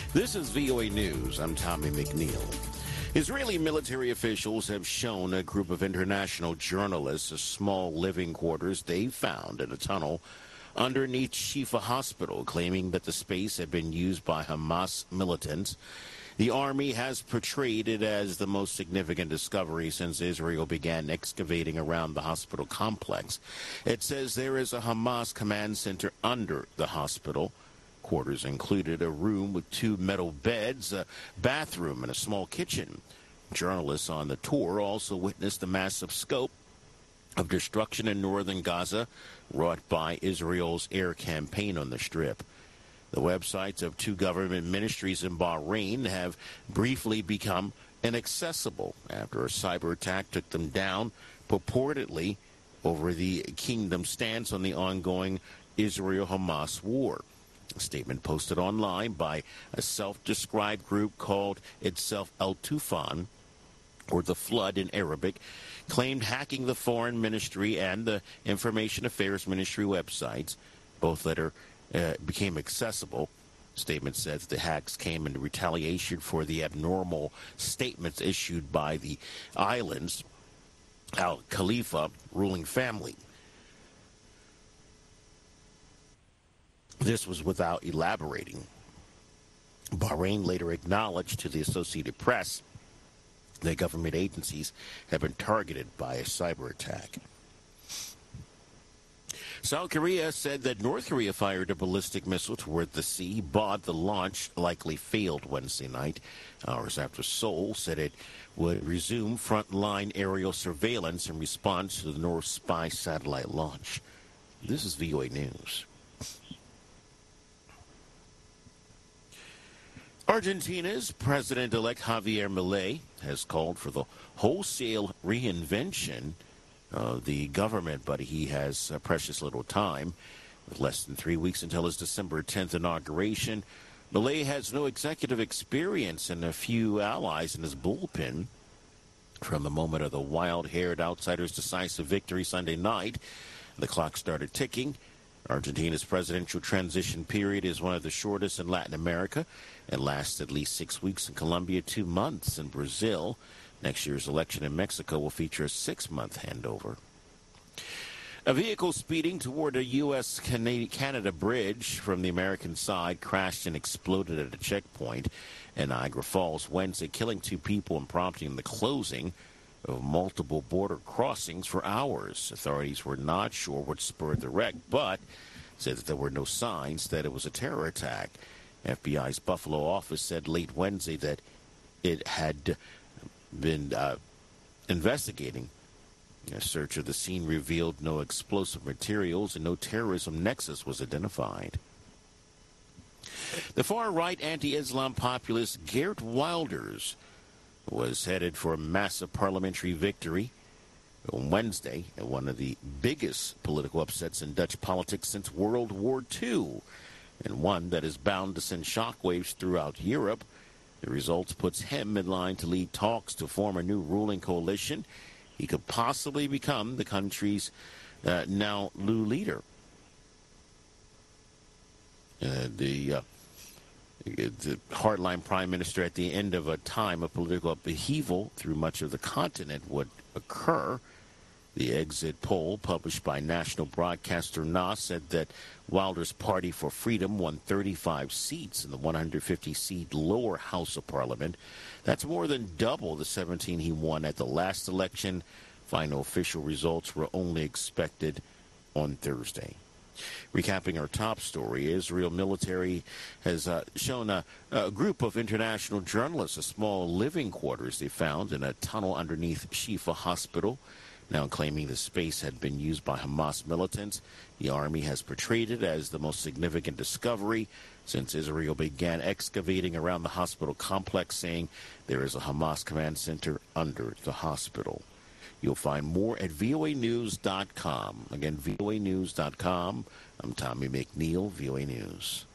This is VOA News. I'm Tommy McNeil. Israeli military officials have shown a group of international journalists a small living quarters they found in a tunnel underneath Shifa Hospital, claiming that the space had been used by Hamas militants. The army has portrayed it as the most significant discovery since Israel began excavating around the hospital complex. It says there is a Hamas command center under the hospital. Quarters included a room with 2 metal beds, a bathroom, and a small kitchen. Journalists on the tour also witnessed the massive scope of destruction in northern Gaza wrought by Israel's air campaign on the Strip. The websites of 2 government ministries in Bahrain have briefly become inaccessible after a cyber attack took them down, purportedly over the kingdom's stance on the ongoing Israel-Hamas war. A statement posted online by a self-described group called itself Al-Tufan, or the Flood in Arabic, claimed hacking the Foreign Ministry and the Information Affairs Ministry websites, both later became accessible. Statement says the hacks came in retaliation for the abnormal statements issued by the island's Al Khalifa ruling family. This was without elaborating. Bahrain later acknowledged to the Associated Press that government agencies have been targeted by a cyber attack. South Korea said that North Korea fired a ballistic missile toward the sea, but the launch likely failed Wednesday night, hours after Seoul said it would resume frontline aerial surveillance in response to the North Spy satellite launch. This is VOA News. Argentina's President-elect Javier Milei has called for the wholesale reinvention of the government, but he has precious little time. With less than 3 weeks until his December 10th inauguration, Milei has no executive experience and a few allies in his bullpen. From the moment of the wild-haired outsider's decisive victory Sunday night, the clock started ticking. Argentina's presidential transition period is one of the shortest in Latin America and lasts at least 6 weeks in Colombia, 2 months in Brazil. Next year's election in Mexico will feature a 6-month handover. A vehicle speeding toward a U.S.-Canada bridge from the American side crashed and exploded at a checkpoint in Niagara Falls Wednesday, killing 2 people and prompting the closing of multiple border crossings for hours. Authorities were not sure what spurred the wreck, but said that there were no signs that it was a terror attack. FBI's Buffalo office said late Wednesday that it had been investigating. A search of the scene revealed no explosive materials and no terrorism nexus was identified. The far-right anti-Islam populist Geert Wilders was headed for a massive parliamentary victory on Wednesday at one of the biggest political upsets in Dutch politics since World War II, and one that is bound to send shockwaves throughout Europe. The result puts him in line to lead talks to form a new ruling coalition. He could possibly become the country's now new leader. The hardline prime minister at the end of a time of political upheaval through much of the continent would occur. The exit poll published by national broadcaster NAS said that Wilders' Party for Freedom won 35 seats in the 150-seat lower house of parliament. That's more than double the 17 he won at the last election. Final official results were only expected on Thursday. Recapping our top story, Israel military has shown a group of international journalists a small living quarters they found in a tunnel underneath Shifa Hospital, now claiming the space had been used by Hamas militants. The army has portrayed it as the most significant discovery since Israel began excavating around the hospital complex, saying there is a Hamas command center under the hospital. You'll find more at voanews.com. Again, voanews.com. I'm Tommy McNeil, VOA News.